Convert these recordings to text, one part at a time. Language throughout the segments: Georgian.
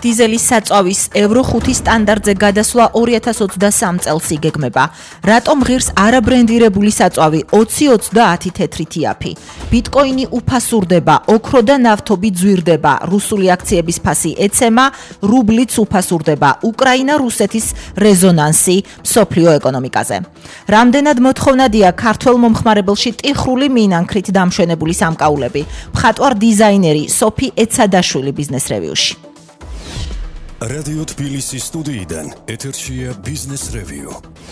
დიზელის საწავის ევრო 5 სტანდარტზე გადასვლა 2023 წელს იგეგმება. რატომ ღირს არაბრენდირებული საწავი 20-30 თეთრი თიაფი? ბიტკოინი უფასურდება, ოქრო და ნავთობი ძვირდება, რუსული აქციების ფასი ეცემა, რუბლიც უფასურდება, უკრაინა რუსეთის რეზონანსი მსოფლიო ეკონომიკაზე. რამდენად მოთხოვნადია ქართველ მომხმარებელში ტიხრული მინანქრით დამშვენებული სამკაულები? მხატვარ დიზაინერი სოფი ეცადაშვილი ბიზნეს რევიუში. Radio Tbilisi სტუდიიდან ეთერშია Business Review.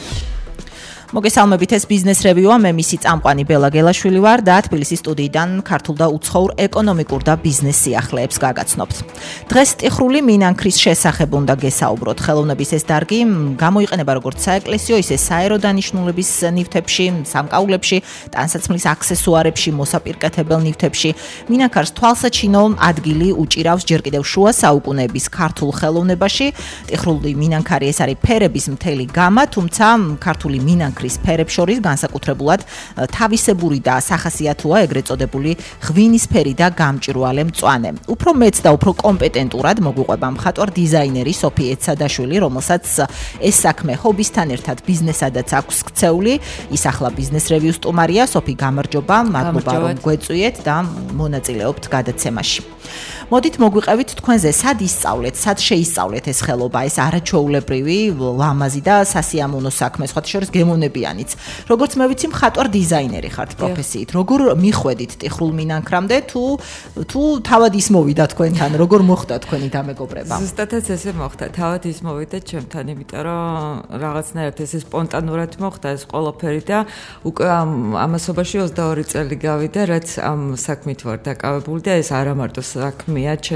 მოგესალმებით, ეს ბიზნეს რევიუა, მე მისი წამყვანი ბელა გელაშვილი ვარ და თბილისის სტუდიიდან ქართულ და უცხოურ ეკონომიკურ და ბიზნეს სიახლეებს გაგაცნობთ. დღეს ტიხრული მინანქრის შესახებ უნდა გესაუბროთ. ხელოვნების ეს დარგი გამოიყენება როგორც საეკლესიო, ისე საერო დანიშნულების ნივთებში, სამკაულებში, ტანსაცმლის აქსესუარებში, მოსაპირკეთებელ ნივთებში. მინანქარს თვალსაჩინო ადგილი უჭირავს ჯერ კიდევ შუა საუკუნეების ქართულ ხელოვნებაში. ტიხრული მინანქარი ეს არის ფერების მთელი გამა, თუმცა ქართული მინანქარი ფერებს შორის განსაკუთრებულად თავისებური და სახასიათოა ეგრეთ წოდებული ღვინისფერი და გამჭვირვალე მწვანე. უფრო მეც და უფრო კომპეტენტურად მოგვიყვება მხატვარ დიზაინერი სოფი ეცადაშვილი, რომელსაც ეს საქმე ჰობისთან ერთად ბიზნესადაც აქვს ქცეული. ის ახლა ბიზნეს რევიუს სტუმარია. სოფი, გამარჯობა, მადლობა რომ გვეწვიეთ და მონაწილეობთ გადაცემაში. მოდით მოგვიყევით თქვენზე, სად ისწავლეთ, სად შეისწავლეთ ეს ხელობა, ეს არაჩვეულებრივი, ლამაზი და სასიამოვნო საქმე, სხვათა შორის გემოვნებიანიც. როგორც მე ვიცი, მხატვარ დიზაინერი ხართ პროფესიით. როგორ მიხვედით ტიხრულ მინანქრამდე, თუ თავად ის მოვიდა თქვენთან, როგორ მოხდა თქვენი დამეგობრება? ზუსტადაც ესე მოხდა, თავად ის მოვიდა ჩემთან, იმიტომ რომ რაღაცნაირად ესე სპონტანურად მოხდა ეს ყველაფერი და უკვე ამასობაში 22 წელი გავიდა, რაც ამ საქმით ვარ დაკავებული და ეს არა მარტო საქმე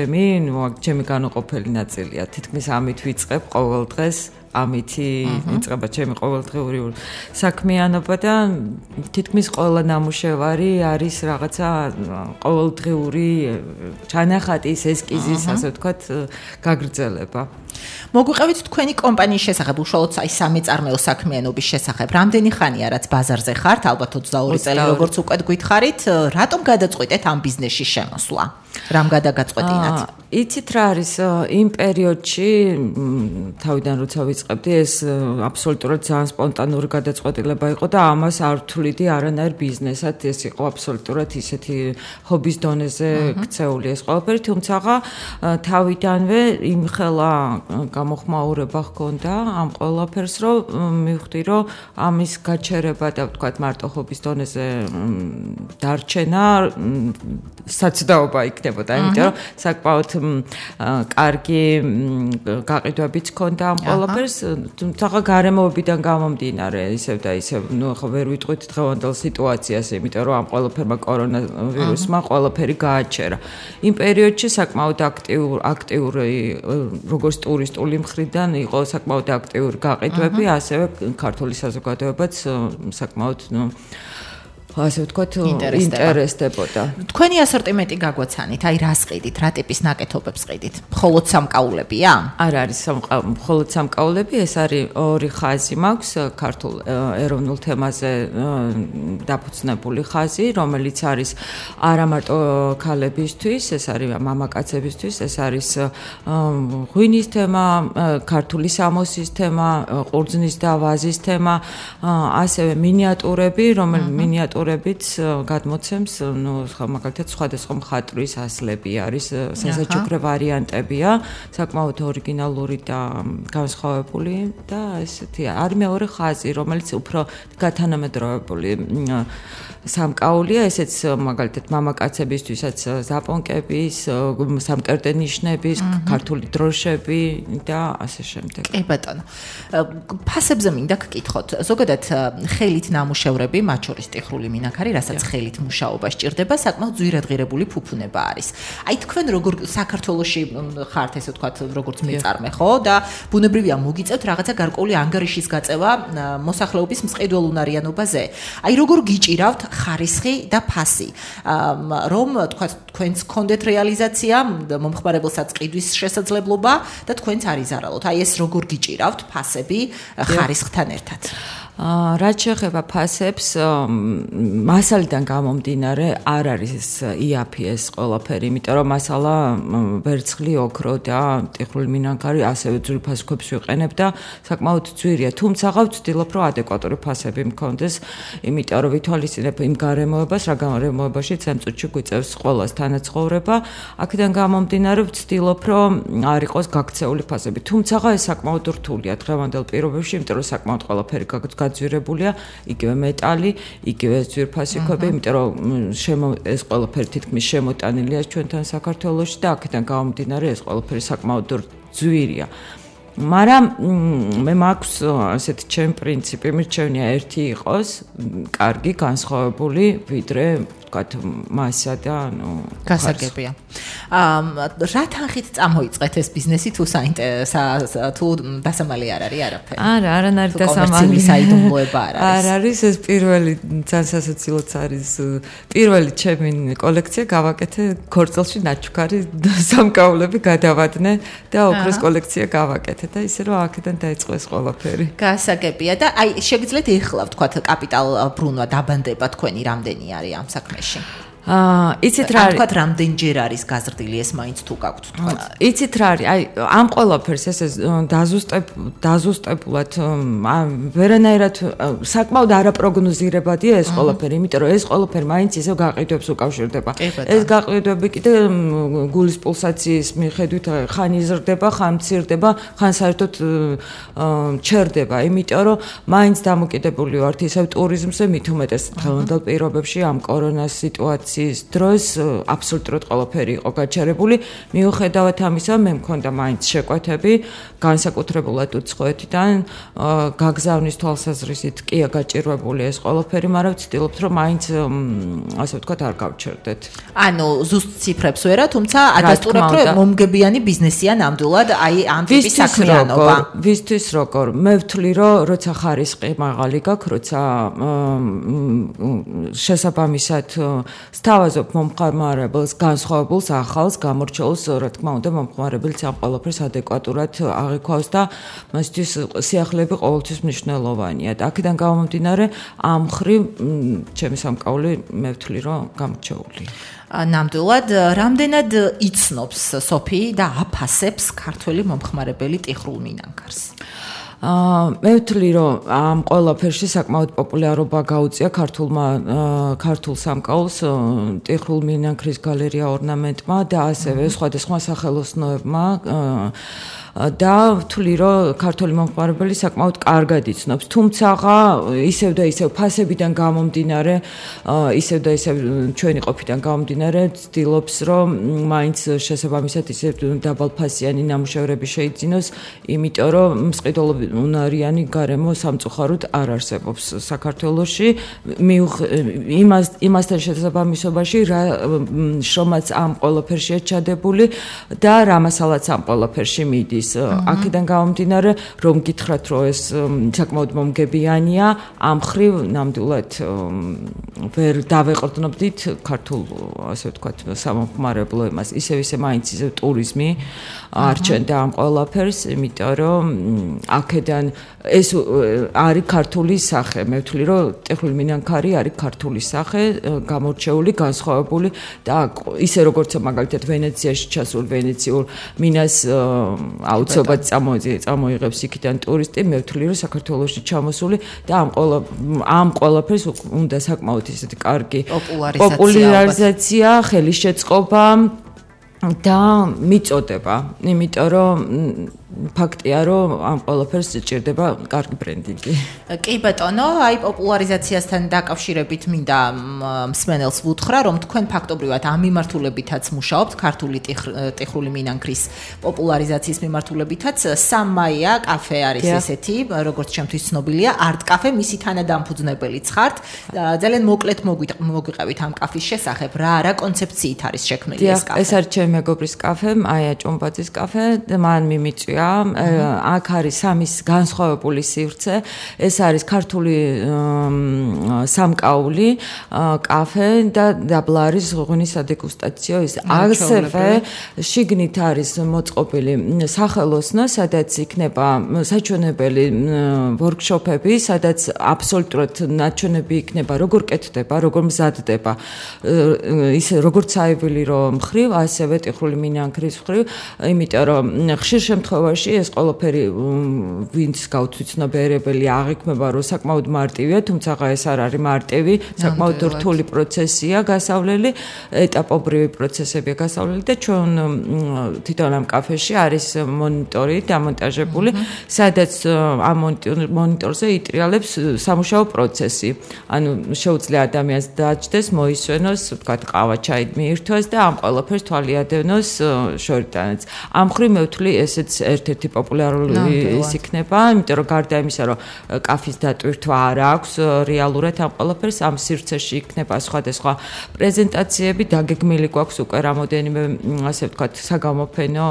ჩემი განუყოფელი ნაწილია. თითქმის ამით ვიწყებ ყოველ დღეს, ამითი იწყება ჩემი ყოველდღიური საქმიანობა და თითქმის ყველა ნამუშევარი არის რაღაცა ყოველდღიური ჩანახატის, ესკიზის, ასე ვთქვათ, გაგრძელება. მოგვიყევით თქვენი კომპანიის შესახებ, უშუალოდ აი სამეწარმეო საქმიანობის შესახებ. რამდენი ხანია რაც ბაზარზე ხართ? ალბათ 22 წელი როგორც უკვე გითხარით, რატომ გადაწყვიტეთ ამ ბიზნესში შემოსვლა? რამ გადაგაწყვეტინათ? იცით რა არის იმ პერიოდში, თავიდან როცა ვიწყებდი, ეს აბსოლუტურად ძალიან სპონტანური გადაწყვეტილება იყო და ამას არ ვთვლიდი არანაირ ბიზნესად, ეს იყო აბსოლუტურად ისეთი ჰობის დონეზე ქცეული ეს ყველაფერი, თუმცა თავიდანვე იმხელა გამოხმაურება ჰქონდა ამ ყველაფერს, რომ მივხვდი, რომ ამის გაჩერება და ვთქვათ მარტო ჰობის დონეზე დარჩენა საცდაობა იქნებოდა, იმიტომ რომ საკმაოდ კარგი გაყიდვებიც ჰქონდა ამ ყველაფერს, თუმცა გარემოებიდან გამომდინარე, ისევ და ისევ, ახლა ვერ ვიტყვით დღევანდელ სიტუაციას, იმიტომ რომ ამ ყველაფერმა კორონავირუსმა ყველაფერი გააჩერა. იმ პერიოდში საკმაოდ აქტიური როგორც ტურისტული მხრიდან იყო საკმაოდ აქტიური გაყიდვები, ასევე ქართული საზოგადოებაც საკმაოდ ასე ვთქვათ, ინტერესდებოდა. თქვენი ასორტიმენტი გაგვაცანით, აი რას ყიდით, რა ტიპის ნაკეთობებს ყიდით? მხოლოდ სამკაულებია? არ არის მხოლოდ სამკაულები, ეს არის ორი ხაზი მაქვს, ქართულ ეროვნულ თემაზე დაფუძნებული ხაზი, რომელიც არის არა მარტო ქალებისთვის, ეს არის მამაკაცებისთვის, ეს არის ღვინის თემა, ქართული სამოსის თემა, ყურძნის და ვაზის თემა, ასევე მინიატურები, მინიატურებიც გადმოცემს, მაგალითად სხვადასხვა მხატვრის ასლები არის, სასაჩუქრე ვარიანტებია, საკმაოდ ორიგინალური და განსხვავებული და ესეთი არის მეორე ხაზი, რომელიც უფრო გათანამედროვებული სამკაულია, ესეც მაგალითად მამაკაცებისთვისაც ზაპონკების, სამკერდე ნიშნების, ქართული დროშები და ასე შემდეგ. კი ბატონო. ფასებზე მინდა გკითხოთ. ზოგადად ხელით ნამუშევრები, მათ შორის ტიხრული მინანქარი, რასაც ხელით მუშაობა სჭირდება, საკმაოდ ძვირადღირებული ფუფუნება არის. აი თქვენ როგორ საქართველოში ხართ, ესე ვთქვათ, როგორც მეწარმე, ხო? და ბუნებრივია მოგიწევთ რაღაცა გარკვეული ანგარიშის გაწევა მოსახლეობის მწყიდველუნარიანობაზე. აი როგორ გიჭირავთ ხარისხი და ფასი, რომ თქვა თქვენს კონდეთ რეალიზაცია, მომხმარებელსაც ყიდვის შესაძლებლობა და თქვენც არ იზარალოთ. აი ეს როგორ გიჭირავთ ფასები ხარისხთან ერთად? რაც შეეხება ფასებს, მასალიდან გამომდინარე არ არის იაფი ეს ყველაფერი, იმიტომ რომ მასალა ვერცხლი, ოქრო და ტიხრული მინანქარი ასევე ძვირ ფასებს ვიყენებ და საკმაოდ ძვირია, თუმცა ვცდილობ რომ ადეკვატური ფასები მქონდეს, იმიტომ რომ ვითვალისწინებ იმ გარემოებას, რა გარემოებაშიც ამ წუთში გვიწევს ყველას თანაცხოვრება, აქედან გამომდინარე ვცდილობ რომ არ იყოს გაქცეული ფასები, თუმცა ეს საკმაოდ რთულია დღევანდელ პირობებში, იმიტომ რომ საკმაოდ ყველაფერი გაძვირებულია, იგივე მეტალი, იგივე ძვირფასი ქვები, იმიტომ რომ ეს ყველაფერი თითქმის შემოტანილია ჩვენთან საქართველოში და აქედან გამომდინარე ეს ყველაფერი საკმაოდ ძვირია. მაგრამ მე მაქვს ასეთი ჩემი პრინციპი, მირჩევნია ერთი იყოს კარგი, განსხვავებული, ვიდრე ვთქვათ მასა და გასაგებია. რა თანხით წამოიწყეთ ეს ბიზნესი თუ თუ დასამალი არ არის არაფერი? არა, არანაირი დასამალი საიდუმლოება არ არის. არ არის ეს პირველი ძალიან სასაცილოც არის. პირველი ჩემი კოლექცია გავაკეთე ქორწილში ნაჩუქარი სამკაულები გადავადნე და ოქროს კოლექცია გავაკეთე და ისე რომ აქედან დაიწყო ეს ყველაფერი. გასაგებია და აი შეგიძლიათ ეხლა ვთქვათ კაპიტალ ბრუნვა დაბანდება თქვენი რამდენი არის ამ საქმეში? იცით რა არის? თქვათ რამდენჯერ არის გაზრდილი ეს მაინც თუ გაქვთ თქვათ? იცით რა არის? აი ამ ყველაფერს ესე დაზუსტებულად ვერანაირად საკმაოდ არაპროგნოზირებადია ეს ყველაფერი, იმიტომ რომ ეს ყველაფერი მაინც ისევ გაყიდვებს უკავშირდება. ეს გაყიდვები კიდე გულის პულსაციის მიხედვით ხან იზრდება, ხან მცირდება, ხან საერთოდ ჩერდება, იმიტომ რომ მაინც დამოკიდებული ვართ ისევ ტურიზმზე, მით უმეტეს დღევანდელ პირობებში ამ კორონას სიტუაციის დროს აბსოლუტურად ყველაფერი იყო გაჩერებული. მიუხედავად ამისა, მე მქონდა მაინც შეკვეთები, განსაკუთრებულად უცხოეთიდან, გაგზავნის თვალსაზრისით კი გაჭირვებული ეს ყველაფერი, მაგრამ ვცდილობთ, რომ მაინც ასე ვთქვათ, არ გავჩერდეთ. ანუ ზუსტ ციფრებს ვერა, თუმცა ადასტურებთ, რომ მომგებიანი ბიზნესია ნამდვილად, აი ამ ტიპის საქმიანობა. ვისთვის როგორ? მე ვთვლი, რომ როცა ხარისხი მაღალი გაქვს, როცა შესაბამისად სთავაზობ მომხმარებელს განსხვავებულს ახალს გამორჩეულს რა თქმა უნდა მომხმარებელს ამ ყველაფერს ადეკვატურად აღიქვავს და მასთვის სიახლეები ყოველთვის მნიშვნელოვანია და აქედან გამომდინარე ამ ხრივ ჩემი სამკაული მე ვთვლი რომ გამორჩეულია. ნამდვილად რამდენად იცნობს სოფი და აფასებს ქართველი მომხმარებელი ტიხრულ მინანქარს? მე ვთვლი, რომ ამ ყველაფერში საკმაოდ პოპულარობა გაუწია ქართულ სამკაულს ტიხრულ მინანქრის გალერეა ორნამენტმა და ასევე სხვადასხვა სახელოსნოებმა და ვთვლი, რომ ქართული მომხმარებელი საკმაოდ კარგად იცნობს, თუმცა ისევ და ისევ ფასებიდან გამომდინარე, ისევ და ისევ ჩვენი ყოფიდან გამომდინარე, ვცდილობს, რომ მაინც შესაბამისად ისევ დაბალფასიანი ნამუშევრები შეიძინოს, იმიტომ რომ მსყიდველობი უნარიანი გარემო სამწუხაროდ არ არსებობს საქართველოში. იმასთან შესაბამისობაში რა შრომაც ამ ყველაფერშია ჩადებული და რა მასალაც ამ ყველაფერში მიდის. აქედან გამომდინარე, რომ გითხრათ, რომ ეს საკმაოდ მომგებიანია, ამ ხრივ ნამდვილად ვერ დავეყრდნობდით ქართულ, ასე ვთქვათ, სამომხმარებლო იმას. ისევ მაინც ისევ ტურიზმი არჩენდა ამ ყველაფერს, იმიტომ რომ აქედან ეს არის ქართული სახე. მე ვთვლი, რომ ტიხრული მინანქარი არის ქართული სახე, გამორჩეული, განსხვავებული და ისე როგორც მაგალითად ვენეციაში ჩასულ ვენეციურ მინას აუცილებლად წამოიღებს იქიდან ტურისტი, მე ვთვლი, რომ საქართველოში ჩამოსული და ამ ყველაფერს უნდა საკმაოდ ისეთი კარგი პოპულარიზაცია, ხელისშეწყობა და მიწოდება, იმიტომ რომ ფაქტია, რომ ამ ყველაფერს ჭირდება კარგი ბრენდინგი. კი ბატონო, აი პოპულარიზაციასთან დაკავშირებით მინდა მსმენელს ვუთხრა, რომ თქვენ ფაქტობრივად ამ მიმართულებითაც მუშაობთ, ქართული ტიხრული მინანქრის პოპულარიზაციის მიმართულებითაც. სამმაია კაფე არის ესეთი, როგორც ჩემთვის ცნობილია, არტ კაფე, მისი თანადამფუძნებელიც ხართ. ძალიან მოკლედ მოგვიყევით ამ კაფის შესახებ, რა კონცეფციით არის შექმნილი ეს კაფე? ეს არის ჩემი მეგობრის კაფე, აია ჭუმბაძის კაფე, მან მიმიწვია პროდუქტია. აქ არის სამის განსხვავებული სივრცე. ეს არის ქართული სამკაული, კაფე და დაბლა არის ღვინის სადეგუსტაციო. ასევე შიგნით არის მოწყობილი სახელოსნო, სადაც იქნება საჩვენებელი ვორქშოპები, სადაც აბსოლუტურად ნაჩვენები იქნება, როგორ კეთდება, როგორ მზადდება. ის როგორც აივილი რომ მხრივ, ასევე ტიხრული მინანქრის მხრივ, იმიტომ რომ ხშირ შემთხვევაში ეს ყველაფერი ვინც გაუცნობიერებელი აღიქმება, რომ საკმაოდ მარტივია, თუმცა ეს არ არის მარტივი, საკმაოდ რთული პროცესია გასავლელი, ეტაპობრივი პროცესებია გასავლელი და ჩვენ თვითონ ამ კაფეში არის მონიტორი დამონტაჟებული, სადაც ამ მონიტორზე იტრიალებს სამუშაო პროცესი. ანუ შეუძლია ადამიანს დააჯდეს, მოისვენოს, ვთქვათ, ყავა, ჩაი მიირთვას და ამ ყველაფერს თვალი ადევნოს შორიდანაც. ამ მხრივ მე ვთვლი, ესეც ერთ-ერთი პოპულარული ის იქნება, იმიტომ რომ გარდა იმისა, რომ კაფის დატვირთვა არ აქვს რეალურად ამ ყველაფერს, ამ სივრცეში იქნება სხვადასხვა პრეზენტაციები, დაგეგმილი გვაქვს უკვე რამოდენიმე, ასე ვთქვათ, საგამოფენო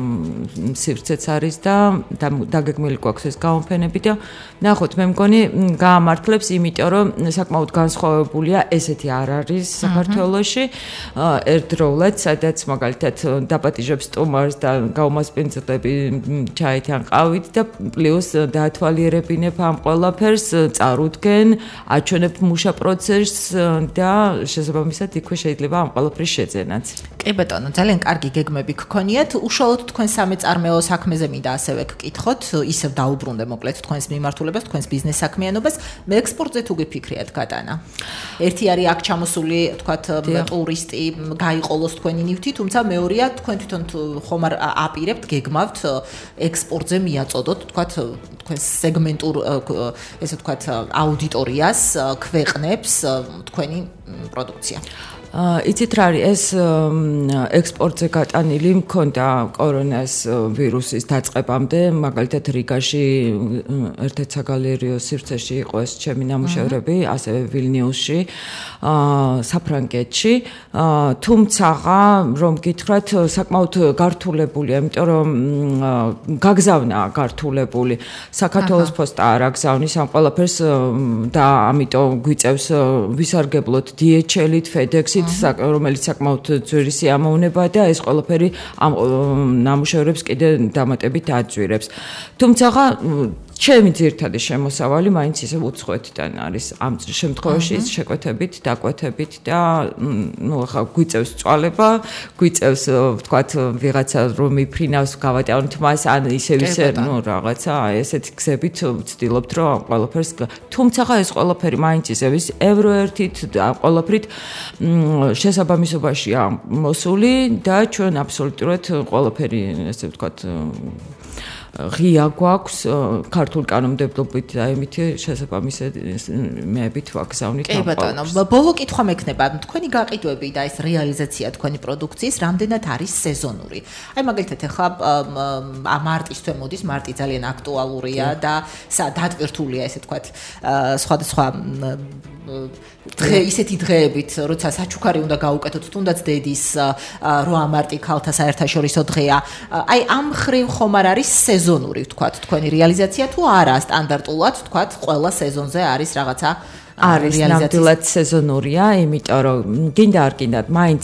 სივრცეც არის და დაგეგმილი გვაქვს ეს გამოფენები და ნახოთ, მე მგონი გაამართლებს, იმიტომ რომ საკმაოდ განსხვავებულია, ესეთი არ არის საქართველოში. ერთდროულად, სადაც მაგალითად დაპატიჟებს სტუმარს და გაუმასპინძლები ჩაით ან ყავით და პლუს დაათვალიერებინებ ამ ყველაფერს, წარუდგენ, აჩვენებ მუშა პროცესს და შესაბამისად იქვე შეიძლება ამ ყველაფრის შეძენაც. კი ბატონო, ძალიან კარგი გეგმები გქონიათ. უშუალოდ თქვენ სამეწარმეო საქმეზე მინდა ასევე გკითხოთ, ისევ დაუბრუნდე მოკლედ თქვენს მიმართულებას, თქვენს ბიზნეს საქმიანობას, ექსპორტზე თუ გიფიქრიათ გატანა. ერთი არის აქ ჩამოსული, თქვათ, ტურისტი, გაიყოლოს თქვენი ნივთი, თუმცა მეორეა თქვენ თვითონ ხომ არ აპირებთ, გეგმავთ ექსპორტზე მიაწოდოთ, თქვათ, თქვენს სეგმენტურ, ესე ვთქვათ, აუდიტორიას, ქვეყნებს თქვენი პროდუქცია. იცით რა არის ეს ექსპორტზე გატანილი მქონდა კორონას ვირუსის დაწყებამდე, მაგალითად რიგაში ერთ-ერთ საგალერიო სივრცეში იყო ეს ჩემი ნამუშევრები, ასევე ვილნიუსში, საფრანგეთში, თუმცა რომ გითხრათ, საკმაოდ გართულებულია, იმიტომ რომ გაგზავნა გართულებული, საქართველოს პოსტა არ აგზავნის ამ ყველაფერს და ამიტომ გვიწევს ვისარგებლოთ DHL-ით, FedEx-ით, რომელიც საკმაოდ ძვირი სიამოვნებაა და ეს ყველაფერი ამ ნამუშევრებს კიდე დამატებით აძვირებს. თუმცა ჩემი ძირითადი შემოსავალი მაინც ისე უცხოეთიდან არის. ამ შემთხვევაში შეკვეთებით, დაკვეთებით და ახლა გვიწევს წვალება, გვიწევს ვთქვათ ვიღაცა რომ მიფრინავს გავატანოთ მას ან ისევ რაღაცა ესეთი გზებით ვცდილობთ რომ ამ ყველაფერს თუმცა ეს ყველაფერი მაინც ისე ის ევროერთით და ყველაფრით შესაბამისობაშია მოსული და ჩვენ აბსოლუტურად ყველაფერი ესე ვთქვათ ღია გვაქვს ქართულ კანონმდებლობით და იმითი შესაბამისად მეებით ვაგზავნით. კი ბატონო, ბოლო კითხვა მექნება, თქვენი გაყიდვები და ეს რეალიზაცია თქვენი პროდუქციის რამდენად არის სეზონური? აი მაგალითად ახლა მარტის თვე მოდის, მარტი ძალიან აქტუალურია და დატვირთულია ესე ვთქვათ სხვადასხვა დღე ისეთი დღეებით, როცა საჩუქარი უნდა გაუკეთოთ, თუნდაც დედის 8 მარტი ქალთა საერთაშორისო დღეა. აი ამ ხრივ ხომ არ არის სეზონური, ვთქვათ, თქვენი რეალიზაცია თუ არა სტანდარტულად, ვთქვათ, ყველა სეზონზე არის რაღაცა არის ნამდვილად სეზონურია, იმიტომ რომ გინდა არ გინდა, მაინც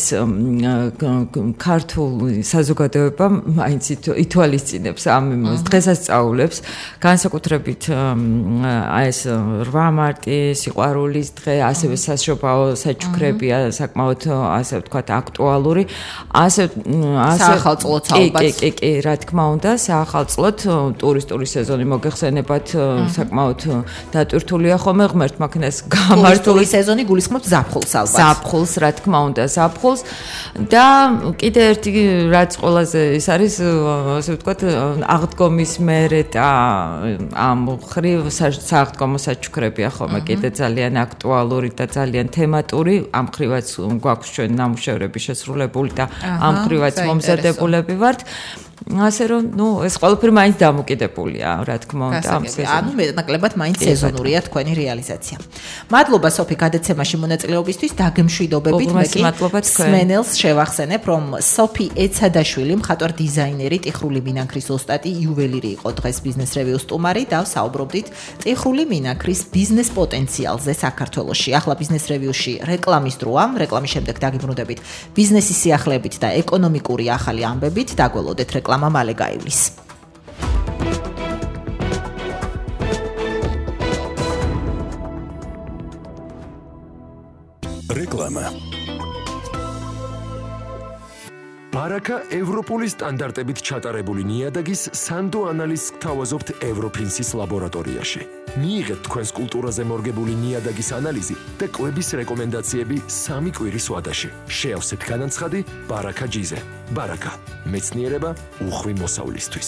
ქართული საზოგადოება მაინც ითვალისწინებს ამ დღესასწაულებს, განსაკუთრებით აი ეს 8 მარტი, სიყვარულის დღე, ასევე საშობაო საჩუქრებია, საკმაოდ ასე ვთქვათ აქტუალური, ასე საახალწლოც ალბათ. კი, რა თქმა უნდა, საახალწლოდ ტურისტული სეზონი მოგეხსენებათ, საკმაოდ დატვირთულია ხოლმე ღმერთ მაქნეს გამართული სეზონი გულისხმობს ზაფხულს ალბათ. ზაფხულს, რა თქმა უნდა, ზაფხულს და კიდე ერთი რაც ყველაზე ის არის, ასე ვთქვათ, აღდგომის მერე და ამ ხრივ სააღდგომო საჩუქრებია ხოლმე კიდე ძალიან აქტუალური და ძალიან თემატური, ამ ხრივაც გვაქვს ჩვენ ნამუშევრები შესრულებული და ამ ხრივაც მომზადებულები ვართ. ასე რომ, ეს ყველაფერი მაინც დამოკიდებულია, რა თქმა უნდა, ამ სეზონზე. ანუ მეტნაკლებად მაინც სეზონურია თქვენი რეალიზაცია. მადლობა სოფი გადაცემაში მონაწილეობისთვის, დაგემშვიდობებით. მე კი სმენელს შევახსენებ, რომ სოფი ეცადაშვილი, მხატვარ დიზაინერი, ტიხრული მინანქრის ოსტატი, იუველირი იყო დღეს ბიზნეს რევიუს სტუმარი და საუბრობდით ტიხრული მინანქრის ბიზნეს პოტენციალზე საქართველოში. ახლა ბიზნეს რევიუსში რეკლამის დროა, რეკლამის შემდეგ დაგიბრუნდებით ბიზნესის სიახლეებით და ეკონომიკური ახალი ამბებით. დაგველოდეთ რეკლამა მალე გაივლის. რეკლამა. ბარაკა ევროპული სტანდარტებით ჩატარებული ნიადაგის სანდო ანალიზს გთავაზობთ ევროფინსის ლაბორატორიაში. მიიღეთ თქვენს კულტურაზე მორგებული ნიადაგის ანალიზი და კვების რეკომენდაციები 3 კვირის ვადაში. შეავსეთ განაცხადი ბარაკა ჯიზე. ბარაკა, მეცნიერება უხვი მოსავლისთვის.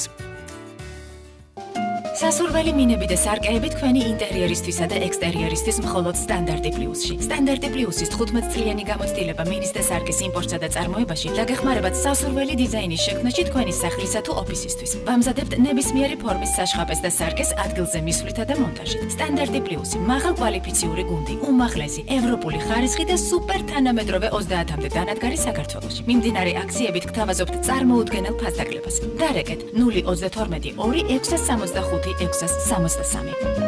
სასურველი მინები და სარკეები თქვენი ინტერიერისთვისა და ექსტერიერისთვის მხოლოდ სტანდარტი პლუსში. სტანდარტი პლუსის 15 წლიანი გამოცდილება მინის და სარკის იმპორტსა და წარმოებაში დაგეხმარებათ სასურველი დიზაინის შექმნაში თქვენი სახლისა თუ ოფისისთვის. ვამზადებთ ნებისმიერი ფორმის საშხაპეს და სარკეს ადგილზე მისვლითა და მონტაჟით. სტანდარტი პლუსი, მაღალკვალიფიციური გუნდი, უმაღლესი ევროპული ხარისხი და სუპერ თანამედროვე 30-მდე დანადგარი საქართველოში. მიმდინარე აქციებით გთავაზობთ წარმოუდგენელ ფასდაკლებას. დარეკეთ 032 2665 663.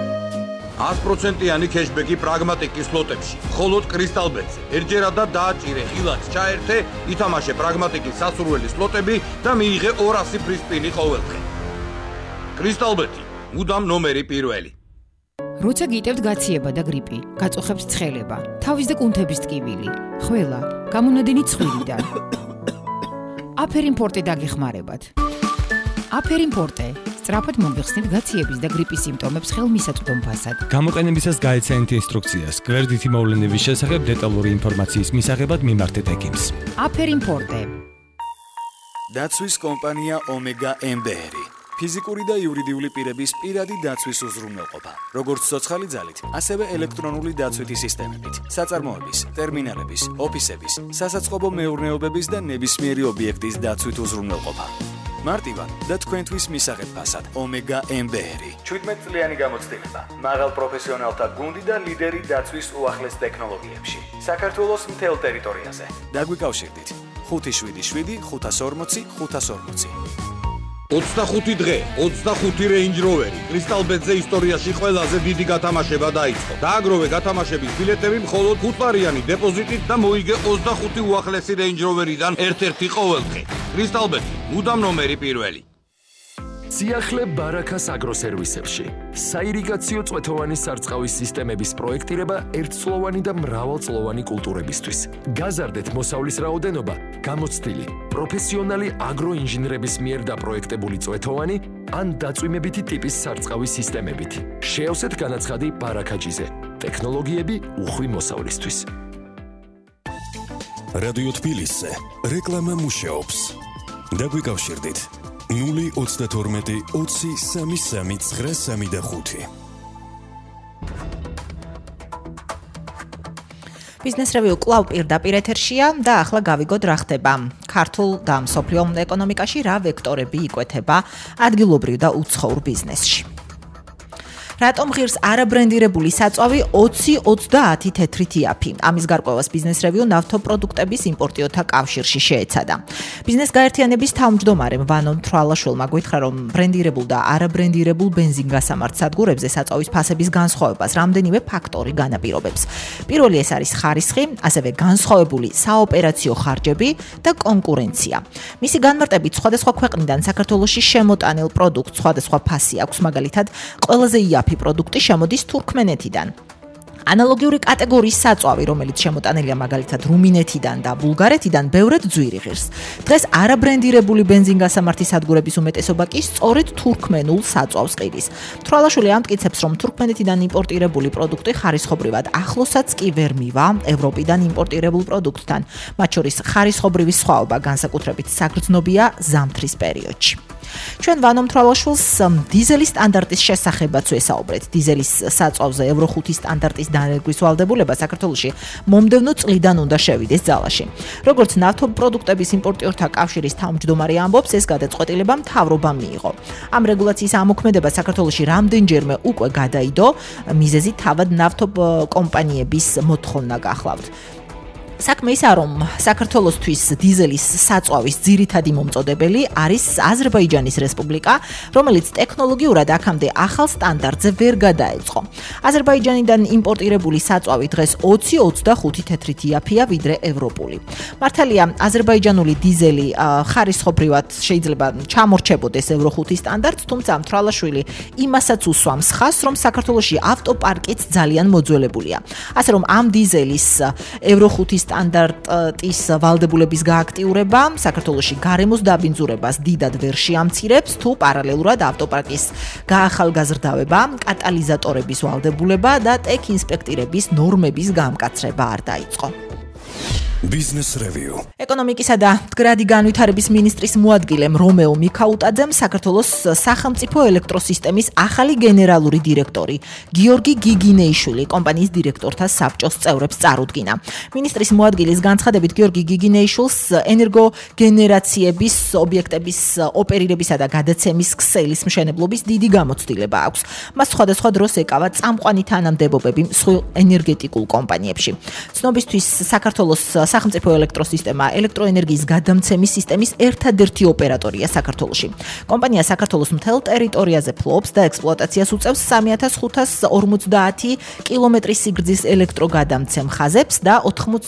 100%-იანი кэшბექი პრაგმატიკის სლოტებში, მხოლოდ კრისტალბეტზე. ერთჯერადად დააჭირე, ხილად ჩაერთე, ითამაშე პრაგმატიკის სასურველი სლოტები და მიიღე 200 ფრის სპინი ყოველდღე. კრისტალბეტი, მუდამ ნომერი პირველი. როცა გიტევთ გაციება და გრიპი, გაწუხებთ ცხელება, თავის და კუნთების ტკივილი, ხველა, გამონადენი ცხვირიდან. აფერიმპორტე დაგეხმარებათ. აფერიმპორტე სწრაფად მოგიხსნით გაციების და გრიპის სიმპტომებს ხელმისაწვდომფასად. გამოყენებისას გაეცანით ინსტრუქციას, გვერდითი მოვლენების შესახებ დეტალური ინფორმაციის მისაღებად მიმართეთ ექიმს. აფერიმპორტე. დაცვის კომპანია ომეგა ემბეერი. ფიზიკური და იურიდიული პირების პირადი დაცვის უზრუნველყოფა, როგორც ცოცხალი ძალით, ასევე ელექტრონული დაცვითი სისტემებით, საწარმოების, ტერმინალების, ოფისების, სასაწყობო მეურნეობების და ნებისმიერი ობიექტის დაცვით უზრუნველყოფა. მარტივად და თქვენთვის მისაღებ ფასად ომეგა ემბეერი. 17 წლიანი გამოცდილება, მაღალ პროფესიონალთა გუნდი და ლიდერი დაცვის უახლეს ტექნოლოგიებში. საქართველოს მთელ ტერიტორიაზე. დაგვიკავშირდით 577 540 540. 25 დღე, 25 Range Rover-ი. კრისტალბეტზე ისტორიაში ყველაზე დიდი გათამაშება დაიწყო. დააგროვე გათამაშების ბილეთები მხოლოდ 5 ლარიანი დეპოზიტით და მოიგე 25 უახლესი Range Rover-იდან ერთ-ერთი ყოველდღე. კრისტალბეტი, მუდამ ნომერი პირველი. სიახლე ბარაკას აგროსერვისებში. საირიგაციო წვეთოვანი სარწყავის სისტემების პროექტირება ერთწლოვანი და მრავალწლოვანი კულტურებისთვის. გაზარდეთ მოსავლის რაოდენობა, გამოცდილი, პროფესიონალი აგროინჟინრების მიერ დაპროექტებული წვეთოვანი ან დაწვიმებითი ტიპის სარწყავის სისტემებით. შეავსეთ განაცხადი ბარაკაჯიზე. ტექნოლოგიები უხვი მოსავლისთვის. რადიო თბილისზე რეკლამა მუშაობს. დაგვიკავშირდით 032 20 33 935. ბიზნეს რევიუ კლავ პირდაპირ ეთერშია და ახლა გავიგოთ რა ხდება. ქართულ და მსოფლიო ეკონომიკაში რა ვექტორები იკვეთება ადგილობრივ და უცხოურ ბიზნესში. რატომ ღირს არაბრენდირებული საწვავი 20-30 თეთრი თიაფი? ამის გარკვევას ბიზნეს რევიუ ნავთობპროდუქტების იმპორტიორთა კავშირში შეეცადა. ბიზნეს გაერთიანების თავმჯდომარემ ვანო თრალაშვილმა გითხრა, რომ ბრენდირებულ და არაბრენდირებულ ბენზინგასამართ სადგურებზე საწვავის ფასების განსხვავებას რამდენიმე ფაქტორი განაპირობებს. პირველი ეს არის ხარისხი, ასევე განსხვავებული საოპერაციო ხარჯები და კონკურენცია. მისი განმარტებით სხვადასხვა ქვეყნიდან საქართველოში შემოტანილ პროდუქტს სხვადასხვა ფასი აქვს, მაგალითად, ყველაზე პროდუქტი შემოდის თურქმენეთიდან. ანალოგიური კატეგორიის საწვავი, რომელიც შემოტანილია მაგალითად რუმინეთიდან და ბულგარეთიდან, ბევრად ძვირი ღირს. დღეს არაბრენდირებული ბენზინგასამართი სადგურების უმეტესობა კი სწორედ თურქმენულ საწვავს ყიდის. თრალაშვილი ამტკიცებს, რომ თურქმენეთიდან იმპორტირებული პროდუქტი ხარისხობრივად ახლოსაც კი ვერ მივა ევროპიდან იმპორტირებულ პროდუქტთან. მათ შორის ხარისხობრივი სხვაობა განსაკუთრებით საგრძნობია ზამთრის პერიოდში. ჩვენ ვანო მთვრალაშვილს დიზელის სტანდარტის შესახებაც ვესაუბრეთ. დიზელის საწვავზე ევრო 5 სტანდარტის დანერგვის ვალდებულება საქართველოში მომდევნო წლიდან უნდა შევიდეს ძალაში. როგორც ნავთობპროდუქტების იმპორტიორთა კავშირის თავმჯდომარე ამბობს, ეს გადაწყვეტილება მთავრობამ მიიღო. ამ რეგულაციის ამოქმედება საქართველოში რამდენჯერმე უკვე გადაიდო, მიზეზი თავად ნავთობკომპანიების მოთხოვნა გახლავთ. საქმე ისაა, რომ საქართველოსთვის დიზელის საწვავის ძირითადი მომწოდებელი არის აზერბაიჯანის რესპუბლიკა, რომელიც ტექნოლოგიურად აქამდე ახალ სტანდარტზე ვერ გადაეწყო. აზერბაიჯანიდან იმპორტირებული საწვავი დღეს 20-25 თეთრით იაფია ვიდრე ევროპული. მართალია, აზერბაიჯანული დიზელი ხარისხობრივად შეიძლება ჩამორჩებოდეს ევრო 5 სტანდარტს, თუმცა მთვრალაშვილი იმასაც უსვამს ხაზს, რომ საქართველოში ავტოპარკიც ძალიან მოძველებულია. ასე რომ ამ დიზელის ევრო 5 სტანდარტის ვალდებულების გააქტიურება საქართველოში გარემოს დაბინძურებას დიდად ვერ შეამცირებს, თუ პარალელურად ავტოპარკის გაახალგაზრდავება, კატალიზატორების ვალდებულება და ტექ ინსპექტირების ნორმების გამკაცრება არ დაიწყო. Business Review. ეკონომიკისა და მდგრადი განვითარების მინისტრის მოადგილემ რომეო მიქაუტაძემ საქართველოს სახელმწიფო ელექტროსისტემის ახალი გენერალური დირექტორი გიორგი გიგინეიშვილი კომპანიის დირექტორთა საბჭოს წევრებს წარუდგინა. მინისტრის მოადგილის განცხადებით გიორგი გიგინეიშვილს ენერგოგენერაციების ობიექტების ოპერირებისა და გადაცემის ქსელის მშენებლობის დიდი გამოცდილება აქვს. მას სხვადასხვა დროს ეკავა წამყვანი თანამდებობები მსხვილ ენერგეტიკულ კომპანიებში. ცნობისთვის საქართველოს სახელმწიფო ელექტროსისტემა ელექტროენერგიის გადამცემის სისტემის ერთადერთი ოპერატორია საქართველოში. კომპანია საქართველოს მთელ ტერიტორიაზე ფლობს და ექსპლუატაციას უწევს 3550 კილომეტრის სიგრძის ელექტროგადამცემ ხაზებს და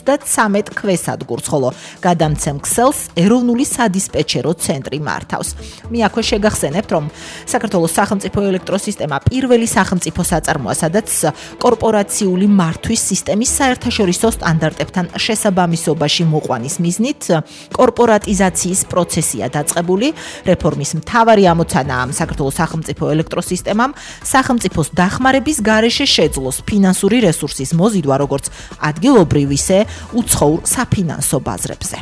93 ქვესადგურს, ხოლო გადამცემ ქსელს ეროვნული სადისპეჩერო ცენტრი მართავს. მე აქვე შეგახსენებთ, რომ საქართველოს სახელმწიფო ელექტროსისტემა პირველი სახელმწიფო საწარმოა, სადაც კორპორაციული მართვის სისტემის საერთაშორისო სტანდარტებთან შესაბამისობაში მოყვანის მიზნით კორპორატიზაციის პროცესია დაწყებული. რეფორმის მთავარი ამოცანაა საქართველოს სახელმწიფო ელექტროსისტემამ სახელმწიფოს დახმარების გარეშე შეძლოს ფინანსური რესურსის მოზიდვა როგორც ადგილობრივ, ისე უცხოურ საფინანსო ბაზრებზე.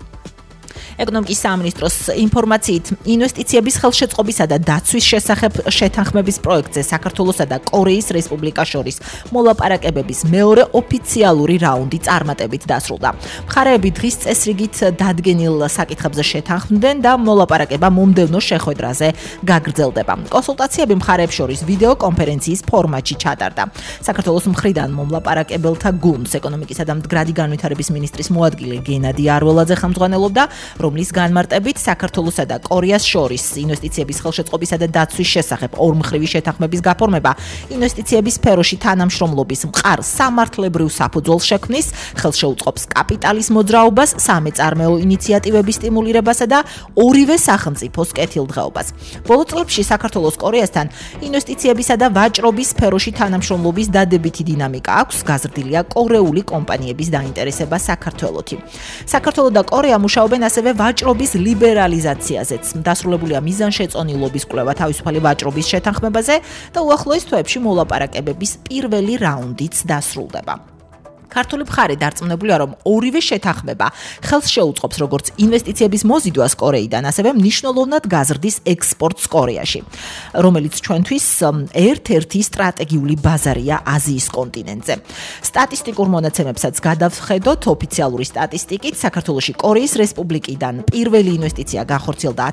ეკონომიკის სამინისტროს ინფორმაციით ინვესტიციების ხელშეწყობისა და დაცვის შესახებ შეთანხმების პროექტზე საქართველოსა და კორეის რესპუბლიკას შორის მოლაპარაკებების მეორე ოფიციალური რაუნდი წარმატებით დასრულდა. მხარეები დღის წესრიგით დადგენილ საკითხებზე შეთანხმდნენ და მოლაპარაკება მომდევნო შეხვედრაზე გაგრძელდება. კონსულტაციები მხარეებს შორის ვიდეო კონფერენციის ფორმატში ჩატარდა. საქართველოს მხრიდან მომლაპარაკებელთა გუნდს ეკონომიკისა და მდგრადი განვითარების მინისტრის მოადგილე გენადი არველაძე ხელმძღვანელობდა, რომლის განმარტებით საქართველოსა და კორეას შორის ინვესტიციების ხელშეწყობისა და დაცვის შესახებ ორმხრივი შეთანხმების გაფორმება ინვესტიციების სფეროში თანამშრომლობის მყარ სამართლებრივ საფუძველს შექმნის, ხელშეუწყობს კაპიტალის მოძრაობას, სამეწარმეო ინიციატივების სტიმულირებასა და ორივე სახელმწიფოს კეთილდღეობას. ბოლო წლებში საქართველოს კორეასთან ინვესტიციებისა და ვაჭრობის სფეროში თანამშრომლობის დადებითი დინამიკა აქვს, გაზრდილია კორეული კომპანიების დაინტერესება საქართველოში. საქართველო და კორეა მუშაობენ ასევე ვაჭრობის ლიბერალიზაციაზეც. დასრულებულია მიზანშეწონილობის კვლევა თავისუფალი ვაჭრობის შეთანხმებაზე და უახლოეს თვეებში მოლაპარაკებების პირველი რაუნდიც დასრულდება. ქართული მხარე დარწმუნებულია, რომ ორივე შეთანხმება ხელს შეუწყობს როგორც ინვესტიციების მოზიდვას კორეიდან, ასევე მნიშვნელოვნად გაზრდის ექსპორტს კორეაში, რომელიც ჩვენთვის ერთ-ერთი სტრატეგიული ბაზარია აზიის კონტინენტზე. სტატისტიკურ მონაცემებსაც გადავხედოთ. ოფიციალური სტატისტიკით საქართველოში კორეის რესპუბლიკიდან პირველი ინვესტიცია განხორციელდა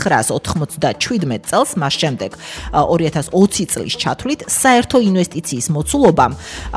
1997 წელს, მას შემდეგ 2020 წლის ჩათვლით საერთო ინვესტიციის მოცულობამ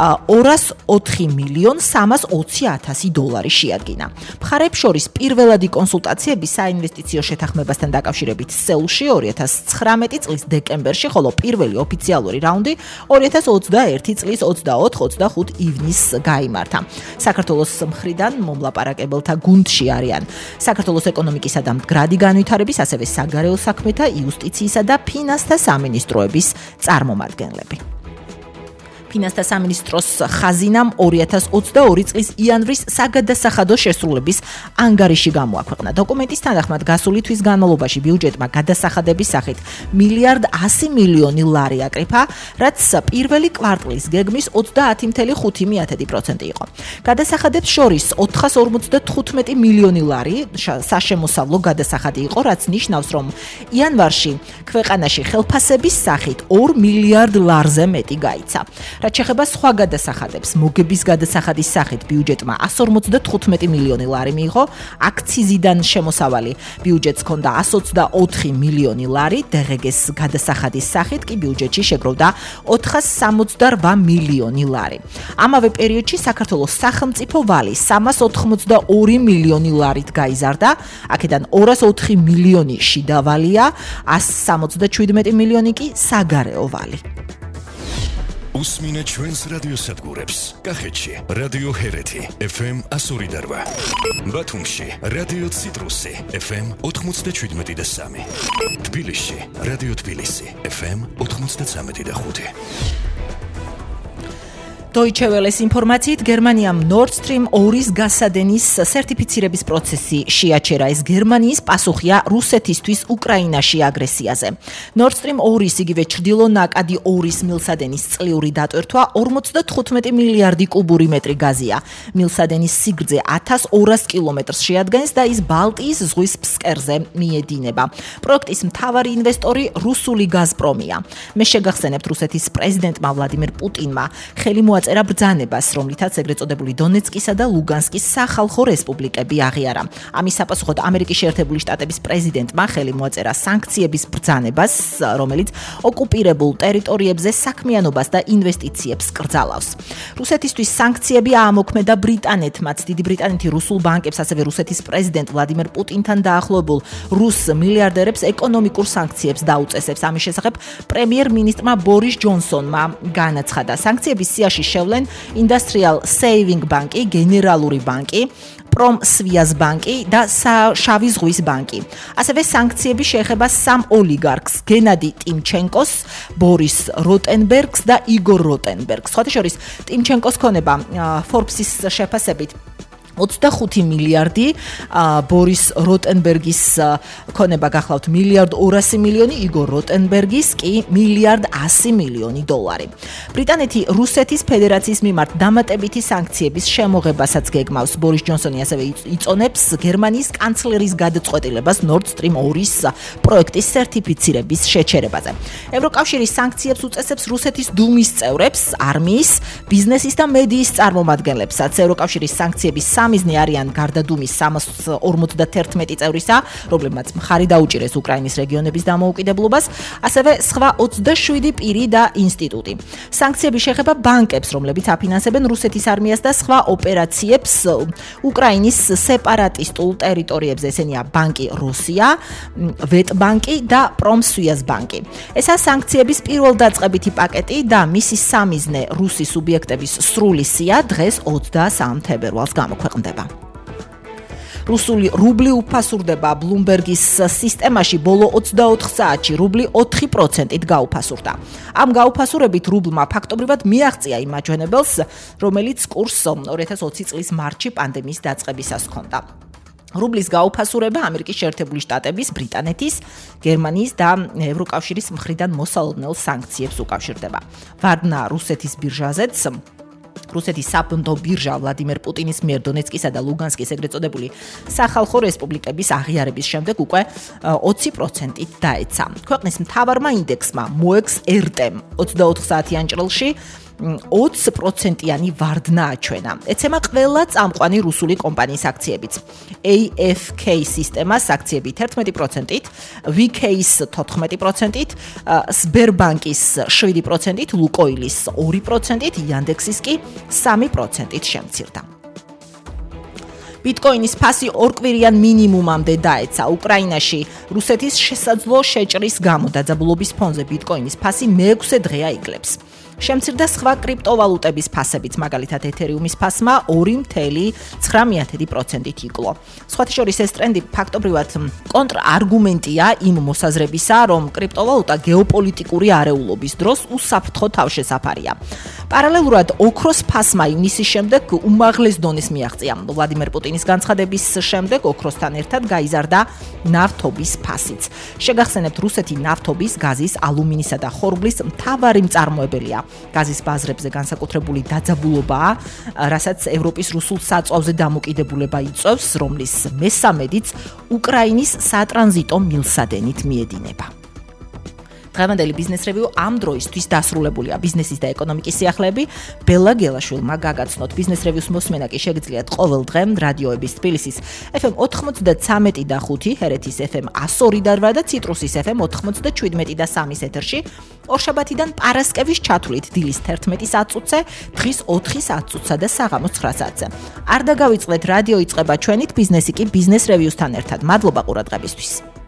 204 $320,000 შეადგინა. მხარეებს შორის პირველადი კონსულტაციები საინვესტიციო შეთანხმებასთან დაკავშირებით სეულში 2019 წლის დეკემბერში, ხოლო პირველი ოფიციალური რაუნდი 2021 წლის 24-25 ივნისს გაიმართა. საქართველოს მხრიდან მომლაპარაკებელთა გუნდში არიან საქართველოს ეკონომიკისა და მდგრადი განვითარების, ასევე საგარეო საქმეთა, იუსტიციისა და ფინანსთა სამინისტროების წარმომადგენლები. ფინანსთა სამინისტროს ხაზინამ 2022 წლის იანვრის საგადასახადო შესრულების ანგარიში გამოაქვეყნა. დოკუმენტის თანახმად გასული თვის განმავლობაში ბიუჯეტმა გადასახადების სახით $1.100 მილიონი აკრიფა, რაც პირველი კვარტლის გეგმის 30.5% იყო. გადასახადებს შორის $455 მილიონი საშემოსავლო გადასახადი იყო, რაც ნიშნავს, რომ იანვარში ქვეყანაში ხელფასების სახით $2 მილიარდ-ზე მეტი გაიცა. რაც შეეხება სხვა გადასახადებს, მოგების გადასახადის სახით ბიუჯეტმა $155 მილიონი მიიღო, აქციზიდან შემოსავალი ბიუჯეტს ჰქონდა $124 მილიონი, დღგ-ს გადასახადის სახით კი ბიუჯეტში შეგროვდა $468 მილიონი. ამავე პერიოდში საქართველოს სახელმწიფო ვალი $382 მილიონი გაიზარდა, აქედან $204 მილიონი შიდა ვალია, $177 მილიონი კი საგარეო ვალი. უსმინეთ ჩვენს რადიოსადგურებს. კახეთში რადიო ჰერეთი FM 102.8, ბათუმში რადიო ციტრუსი FM 97.3, თბილისში რადიო თბილისი FM 93.5. Deutsche Welle-ის ინფორმაციით, გერმანიამ Nord Stream 2-ის გასადენის სერტიფიცირების პროცესი შეაჩერა. ეს გერმანიის პასუხია რუსეთისთვის უკრაინაში აგრესიაზე. Nord Stream 2-ის იგივე ჩრდილო-ნაკადი 2-ის მილსადენის წლიური დატვირთვა 55 მილიარდი კუბური მეტრი გაზია. მილსადენის სიგრძე 1200 კილომეტრს შეადგენს და ის ბალტიის ზღვის ფსკერზე მიედინება. პროექტის მთავარი ინვესტორი რუსული გაზპრომია. მე შეგახსენებთ, რუსეთის პრეზიდენტმა ვლადიმერ პუტინმა ხელი მოაწერა ბრძანებას, რომლითაც ეგრეთ წოდებული დონეცკისა და ლუგანსკის სახალხო რესპუბლიკები აღიარა. ამის საპასუხოდ ამერიკის შეერთებული შტატების პრეზიდენტმა ხელი მოაწერა სანქციების ბრძანებას, რომელიც ოკუპირებულ ტერიტორიებზე საქმიანობას და ინვესტიციებს კრძალავს. რუსეთისთვის სანქციები აამოქმედა ბრიტანეთმაც. დიდი ბრიტანეთი რუსულ ბანკებს, ასევე რუსეთის პრეზიდენტ ვლადიმერ პუტინთან დაახლოებულ რუს მილიარდერებს ეკონომიკურ სანქციებს დაუწესებს. ამის შესახებ პრემიერ-მინისტრმა ბორის ჯონსონმა განაცხადა, სანქციების სიაში შევლენ Industrial Saving ბანკი, გენერალური ბანკი, პრომსვიას ბანკი და შავი ზღვის ბანკი. ასევე სანქციები შეეხება სამ ოლიგარქს, გენადი ტიმჩენკოს, ბორის როტენბერგს და იგორ როტენბერგს. სხვათა შორის, ტიმჩენკოს ქონება Forbes-ის შეფასებით 25 მილიარდი, ბორის როტენბერგის ქონება გახლავთ $1.2 მილიონი, იგორ როტენბერგის კი $1.1 მილიონი. ბრიტანეთი რუსეთის ფედერაციის მიმართ დამატებითი სანქციების შემოღებასაც გეგმავს. ბორის ჯონსონი ასევე იწონებს გერმანიის კანცლერის გადაწყვეტილებას Nord Stream 2-ის პროექტის სერტიფიცირების შეჩერებაზე. ევროკავშირის სანქციებს უწესებს რუსეთის დუმის წევრებს, არმიის, ბიზნესის და მედიის წარმომადგენლებსაც. ევროკავშირის სანქციების მიზნი არიან გარდა დუმის 351 წევრისა, რომლებმაც მხარი დაუჭირეს უკრაინის რეგიონების დამოუკიდებლობას, ასევე სხვა 27 პირი და ინსტიტუტი. სანქციები შეეხება ბანკებს, რომლებიც აფინანსებენ რუსეთის არმიას და სხვა ოპერაციებს უკრაინის სეპარატისტულ ტერიტორიებზე. ესენია ბანკი რუსია, ვეტბანკი და პრომსვიას ბანკი. ესაა სანქციების პირველდაწყებითი პაკეტი და მისი სამიზნე რუსი სუბიექტების სრული სია დღეს 23 თებერვალს გამოქვეყნდება. რუსული რუბლი უფასურდება ბლუმბერგის სისტემაში ბოლო 24 საათში რუბლი 4%-ით გაუფასურდა. ამ გაუფასურებით რუბლმა ფაქტობრივად მიაღწია იმ მაჩვენებელს, რომელიც კურსს 2020 წლის მარტში პანდემიის დაწყებისას ჰქონდა. რუბლის გაუფასურება ამერიკის შეერთებული შტატების, ბრიტანეთის, გერმანიის და ევროკავშირის მხრიდან მოსალოდნელ სანქციებს უკავშირდება. ვარდნა რუსეთის ბირჟაზეც რუსეთის საფონდო ბირჟა ვლადიმერ პუტინის მიერ დონეცკისა და ლუგანსკის ეგრეთ წოდებული სახალხო რესპუბლიკების აღიარების შემდეგ უკვე 20%-ით დაეცა. ქვეყნის მთავარმა ინდექსმა MOEX RTM 24 საათიან ჭრილში 20%-იანი ვარდნა აჩვენა. ეცემა ყველა წამყვანი რუსული კომპანიის აქციებიც. AFK სისტემას აქციები 11%-ით, VK-ის 14%-ით, Sberbank-ის 7%-ით, Lukoil-ის 2%-ით, Yandex-ის კი 3%-ით შემცირდა. ბიტკოინის ფასი ორკვირიან მინიმუმამდე დაეცა. უკრაინაში რუსეთის შესაძლო შეჭრის გამო დაძაბულობის ფონზე ბიტკოინის ფასი მე-6 დღეა იკლებს. შემცირდა სხვა კრიპტოვალუტების ფასებიც, მაგალითად ეთერიუმის ფასმა 2.9%-ით იკლო. სხვათა შორის ეს ტრენდი ფაქტობრივად კონტრარგუმენტია იმ მოსაზრებისა, რომ კრიპტოვალუტა გეოპოლიტიკური არეულობის დროს უსაფრთხო თავშესაფარია. პარალელურად ოქროს ფასმა ივნისის შემდეგ უმაღლეს დონეს მიაღწია. ვლადიმერ პუტინის განცხადების შემდეგ ოქროსთან ერთად გაიზარდა ნავთობის ფასიც. შეგახსენებთ, რუსეთი ნავთობის, გაზის, ალუმინისა და ხორბლის მთავარი მწარმოებელია. გაზის ბაზრებზე განსაკუთრებული დაძაბულობაა, რასაც ევროპის რუსულ საწვავზე დამოკიდებულება იწვევს, რომლის მესამედიც უკრაინის სატრანზიტო მილსადენით მიედინება. დღევანდელი ბიზნეს რევიუ ამ დროისთვის დასრულებულია. ბიზნესის და ეკონომიკის სიახლეები ბელა გელაშვილმა გაგაცნოთ. ბიზნეს რევიუს მოსმენა კი შეგიძლიათ ყოველ დღე რადიოების თბილისის FM 93 და 5, ჰერეთის FM 102 და 8 და ციტრუსის FM 97 და 3 ეთერში. ორშაბათიდან პარასკევის ჩათვლით დილის 11 საათზე, დღის 4 საათზე და საღამოს 9 საათზე. არ დაგავიწყდეთ, რადიო იწყება ჩვენით, ბიზნესი კი ბიზნეს რევიუსთან ერთად. მადლობა ყურადღებისთვის.